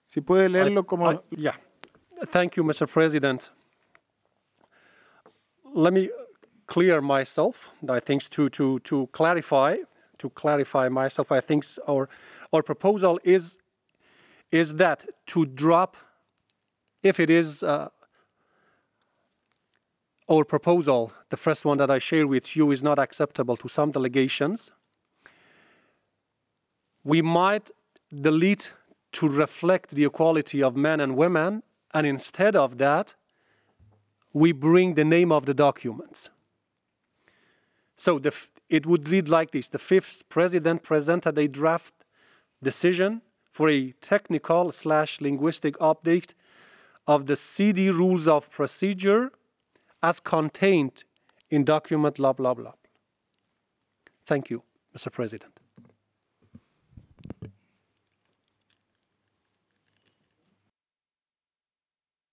Si puede leerlo como... Yeah. Thank you, Mr. President. Let me clear myself. I think to clarify myself. I think our proposal is that to drop, if it is our proposal, the first one that I share with you is not acceptable to some delegations, we might delete to reflect the equality of men and women, and instead of that, we bring the name of the documents. So it would read like this: the fifth president presented a draft decision for a technical/linguistic update of the CD rules of procedure as contained in document blah blah blah. Thank you, Mr. President.